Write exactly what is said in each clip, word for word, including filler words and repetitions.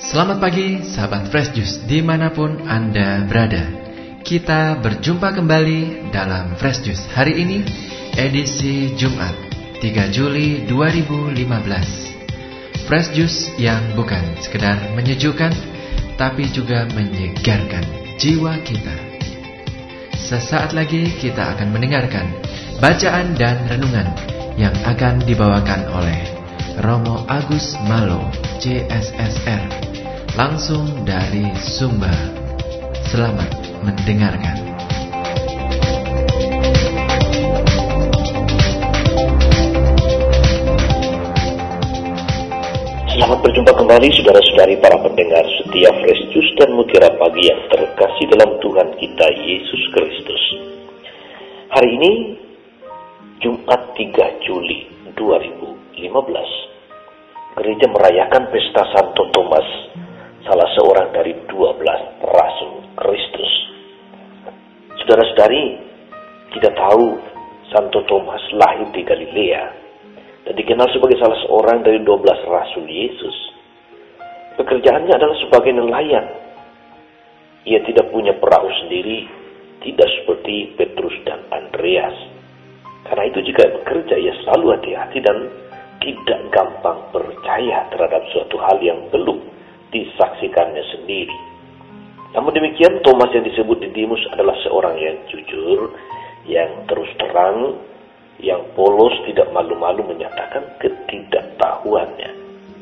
Selamat pagi sahabat Fresh Juice dimanapun Anda berada. Kita berjumpa kembali dalam Fresh Juice hari ini, edisi Jumat tiga Juli dua ribu lima belas. Fresh Juice yang bukan sekedar menyejukkan, tapi juga menyegarkan jiwa kita. Sesaat lagi kita akan mendengarkan bacaan dan renungan yang akan dibawakan oleh Romo Agus Malo, C S S R, langsung dari Sumba. Selamat mendengarkan. Selamat berjumpa kembali saudara-saudari para pendengar setia Fresh Juice dan Mutiara Pagi yang terkasih dalam Tuhan kita Yesus Kristus. Hari ini Jumat tiga Juli dua ribu lima belas, gereja merayakan pesta Santo Thomas, salah seorang dari dua belas Rasul Kristus. Saudara-saudari, kita tahu Santo Thomas lahir di Galilea dan dikenal sebagai salah seorang dari dua belas Rasul Yesus. Pekerjaannya adalah sebagai nelayan. Ia tidak punya perahu sendiri, tidak seperti Petrus dan Andreas. Karena itu jika bekerja, ia selalu hati-hati dan tidak gampang percaya terhadap suatu hal yang belum disaksikannya sendiri. Namun demikian, Thomas yang disebut Didimus adalah seorang yang jujur, yang terus terang, yang polos, tidak malu-malu menyatakan ketidaktahuannya.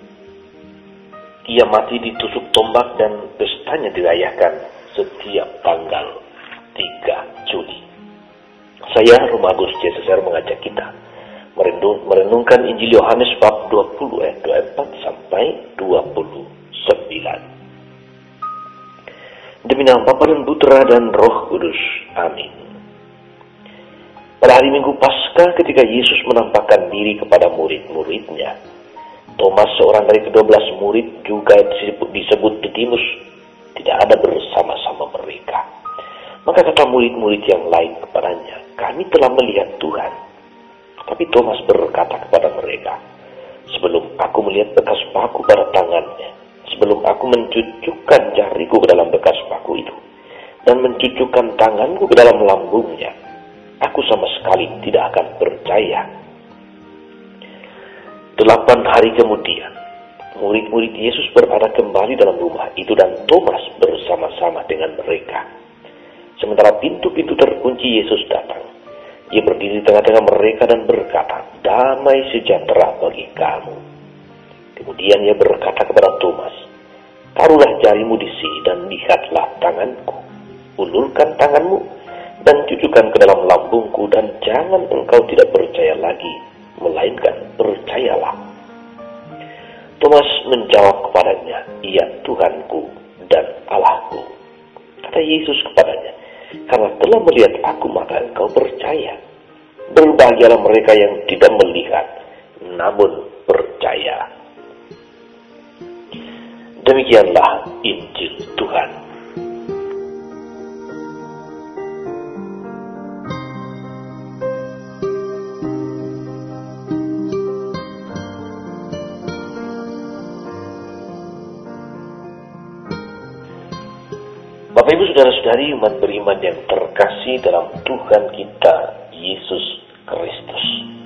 Ia mati ditusuk tombak dan pestanya dirayakan setiap tanggal tiga Juli. Saya, Romo Agus C S S R, mengajak kita merenung, merenungkan Injil Yohanes bab dua puluh ayat dua puluh empat sampai dua puluh sembilan. Demi nama Bapa dan Putra dan Roh Kudus. Amin. Pada hari Minggu Paskah, ketika Yesus menampakkan diri kepada murid-muridnya, Thomas, seorang dari kedua belas murid, juga disebut, disebut Didimus, tidak ada bersama-sama mereka. Maka kata murid-murid yang lain kepadanya, "Kami telah melihat Tuhan." Tapi Thomas berkata kepada mereka, "Sebelum aku melihat bekas paku pada tangannya, sebelum aku mencucukkan jariku ke dalam bekas paku itu, dan mencucukkan tanganku ke dalam lambungnya, aku sama sekali tidak akan percaya." Delapan hari kemudian, murid-murid Yesus berada kembali dalam rumah itu dan Thomas bersama-sama dengan mereka. Sementara pintu-pintu terkunci, Yesus datang. Ia berdiri di tengah-tengah mereka dan berkata, "Damai sejahtera bagi kamu." Kemudian ia berkata kepada Thomas, "Taruhlah jarimu di sini dan lihatlah tanganku. Ulurkan tanganmu dan cucukkan ke dalam lambungku, dan jangan engkau tidak percaya lagi, melainkan percayalah." Thomas menjawab kepadanya, "Iya Tuhanku dan Allahku." Kata Yesus kepadanya, "Karena telah melihat aku, maka engkau percaya. Berbahagialah mereka yang tidak melihat, namun percaya." Demikianlah Injil Tuhan. Bapak Ibu Saudara-saudari umat beriman yang terkasih dalam Tuhan kita Yesus Kristus.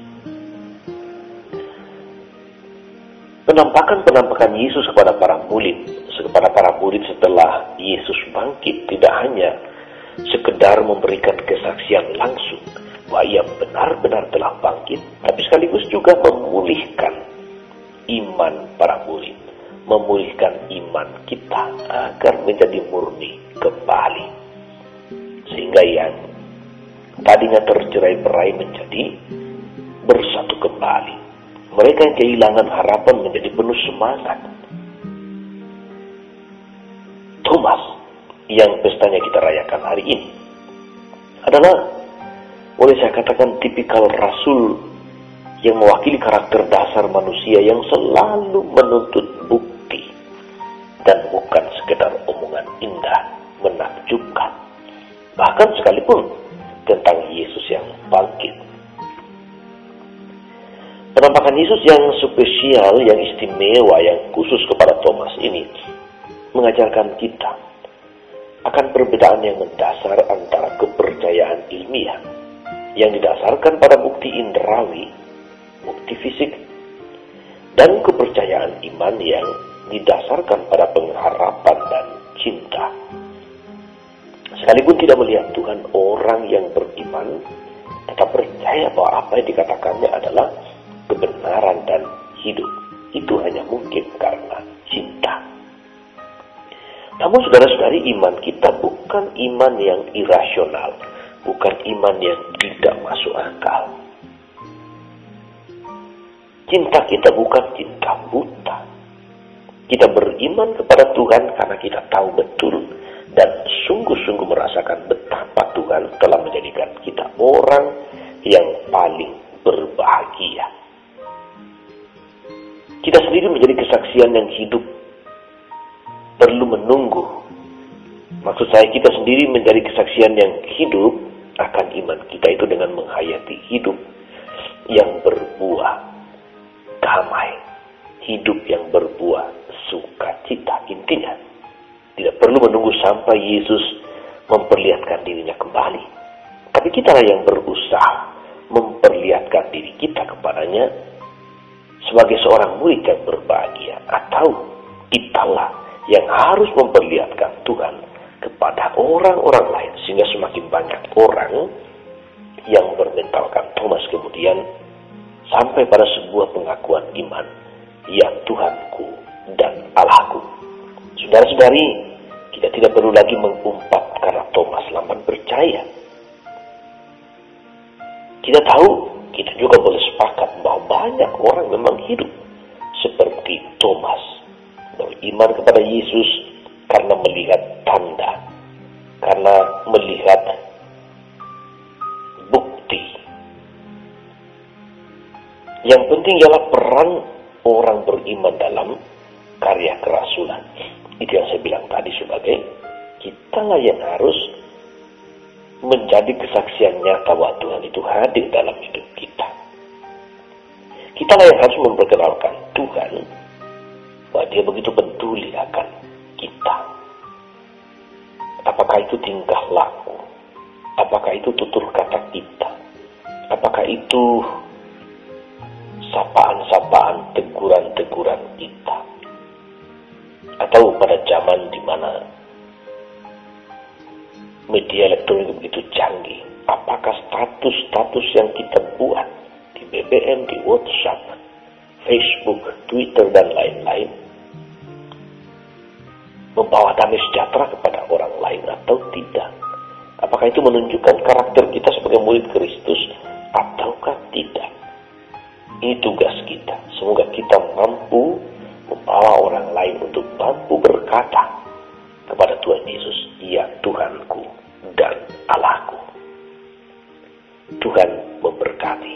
Penampakan-penampakan Yesus kepada para murid, kepada para murid setelah Yesus bangkit tidak hanya sekedar memberikan kesaksian langsung bahwa ia benar-benar telah bangkit, tapi sekaligus juga memulihkan iman para murid, memulihkan iman kita agar menjadi murni kembali, sehingga yang tadinya tercerai-berai menjadi bersatu kembali. Mereka yang kehilangan harapan menjadi penuh semangat. Thomas yang pestanya kita rayakan hari ini adalah, boleh saya katakan, tipikal rasul yang mewakili karakter dasar manusia yang selalu menuntut bukti dan bukan sekedar omongan indah menakjubkan, bahkan sekalipun tentang Yesus yang bangkit. Penampakan Yesus yang spesial, yang istimewa, yang khusus kepada Thomas ini mengajarkan kita akan perbedaan yang mendasar antara kepercayaan ilmiah yang didasarkan pada bukti indrawi, bukti fisik, dan kepercayaan iman yang didasarkan pada pengharapan dan cinta. Sekalipun tidak melihat Tuhan, orang yang beriman tetap percaya bahwa apa yang dikatakannya adalah kebenaran dan hidup. Itu hanya mungkin karena cinta. Namun saudara-saudari, iman kita bukan iman yang irasional, bukan iman yang tidak masuk akal. Cinta kita bukan cinta buta. Kita beriman kepada Tuhan karena kita tahu betul dan sungguh-sungguh merasakan betapa Tuhan telah menjadikan kita orang yang paling berbahagia. Kita sendiri menjadi kesaksian yang hidup, perlu menunggu. Maksud saya, kita sendiri menjadi kesaksian yang hidup akan iman kita itu dengan menghayati hidup yang berbuah damai, hidup yang berbuah sukacita. Intinya, tidak perlu menunggu sampai Yesus memperlihatkan dirinya kembali. Tapi kitalah yang berusaha memperlihatkan diri kita kepadanya sebagai seorang murid yang berbahagia. Atau kitalah yang harus memperlihatkan Tuhan kepada orang-orang lain, sehingga semakin banyak orang yang bermentalkan Thomas kemudian sampai pada sebuah pengakuan iman, ya Tuhanku dan Allahku. Saudara-saudari, kita tidak perlu lagi mengumpat karena Thomas lamban percaya. Kita tahu, kita juga boleh sepakat bahwa banyak orang memang hidup seperti Thomas, beriman kepada Yesus karena melihat tanda, karena melihat bukti. Yang penting ialah peran orang beriman dalam karya kerasulan. Itu yang saya bilang tadi, sebagai kitalah yang harus menjadi kesaksian nyata bahwa Tuhan itu hadir dalam hidup kita. Kitalah yang harus memperkenalkan Tuhan bahwa Dia begitu peduli akan kita. Apakah itu tingkah laku? Apakah itu tutur kata kita? Apakah itu sapaan-sapaan, teguran-teguran kita? Atau pada zaman di mana media elektronik begitu canggih, apakah status-status yang kita buat di B B M, di WhatsApp, Facebook, Twitter, dan lain-lain membawa damai sejahtera kepada orang lain atau tidak? Apakah itu menunjukkan karakter kita sebagai murid Kristus ataukah tidak? Ini tugas kita. Semoga kita mampu membawa orang lain untuk mampu berkata kepada Tuhan Yesus, ya Tuhanku dan Allahku. Tuhan memberkati.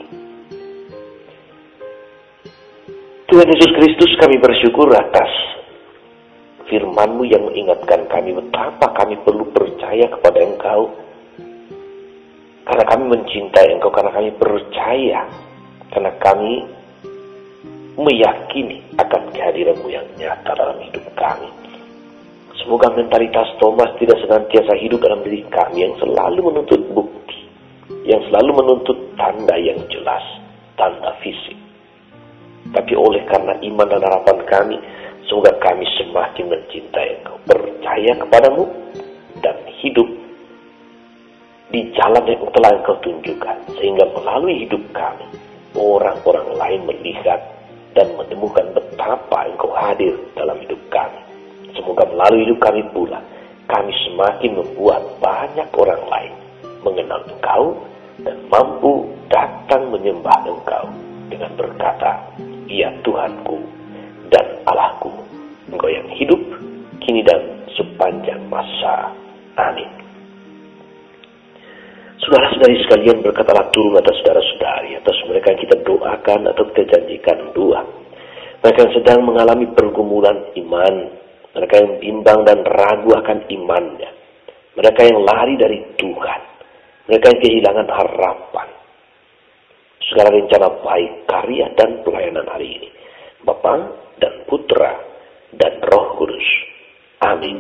Tuhan Yesus Kristus, kami bersyukur atas firman-Mu yang mengingatkan kami betapa kami perlu percaya kepada Engkau. Karena kami mencintai Engkau, karena kami percaya, karena kami meyakini akan kehadiran-Mu yang nyata dalam hidup kami. Semoga mentalitas Thomas tidak senantiasa hidup dalam diri kami yang selalu menuntut bukti, yang selalu menuntut tanda yang jelas, tanda fisik. Tapi oleh karena iman dan harapan kami, semoga kami semakin mencintai Engkau, percaya kepadamu, dan hidup di jalan yang telah Engkau tunjukkan. Sehingga melalui hidup kami, orang-orang lain melihat dan menemukan betapa Engkau hadir dalam hidup kami. Semoga melalui hidup kami pula, kami semakin membuat banyak orang lain mengenal Engkau dan mampu datang menyembah Engkau dengan berkata, ya Tuhanku dan Allahku. Engkau yang hidup, kini dan sepanjang masa. Amin. Saudara-saudari sekalian, berkatalah turun atas saudara-saudari, atas mereka yang kita doakan atau kita janjikan doa. Mereka yang sedang mengalami pergumulan iman, mereka yang bimbang dan ragu akan imannya, mereka yang lari dari Tuhan, mereka yang kehilangan harapan. Segala rencana baik, karya dan pelayanan hari ini, Bapa dan Putra dan Roh Kudus Amin.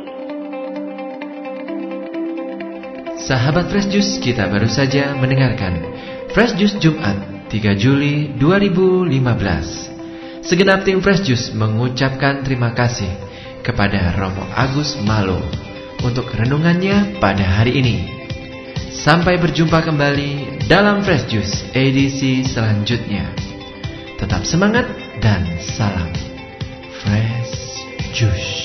Sahabat Fresh Juice, kita baru saja mendengarkan Fresh Juice Jumat tiga Juli dua ribu lima belas. Segenap tim Fresh Juice mengucapkan terima kasih kepada Romo Agus Malo untuk renungannya pada hari ini. Sampai berjumpa kembali dalam Fresh Juice edisi selanjutnya. Tetap semangat dan salam Fresh Juice.